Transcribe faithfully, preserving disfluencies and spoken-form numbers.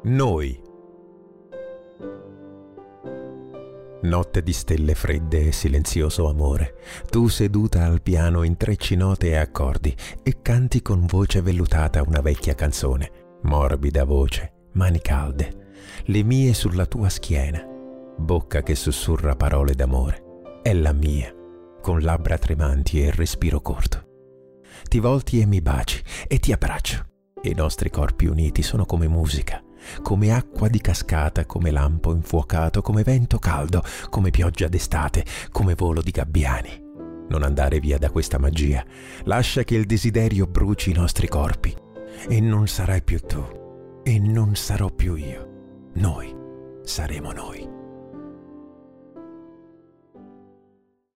Noi. Notte di stelle fredde e silenzioso amore, tu seduta al piano intrecci note e accordi e canti con voce vellutata una vecchia canzone, morbida voce, mani calde, le mie sulla tua schiena, bocca che sussurra parole d'amore, è la mia, con labbra tremanti e il respiro corto. Ti volti e mi baci e ti abbraccio, e i nostri corpi uniti sono come musica, come acqua di cascata, come lampo infuocato, come vento caldo, come pioggia d'estate, come volo di gabbiani. Non andare via da questa magia, lascia che il desiderio bruci i nostri corpi, e non sarai più tu, e non sarò più io. Noi saremo noi.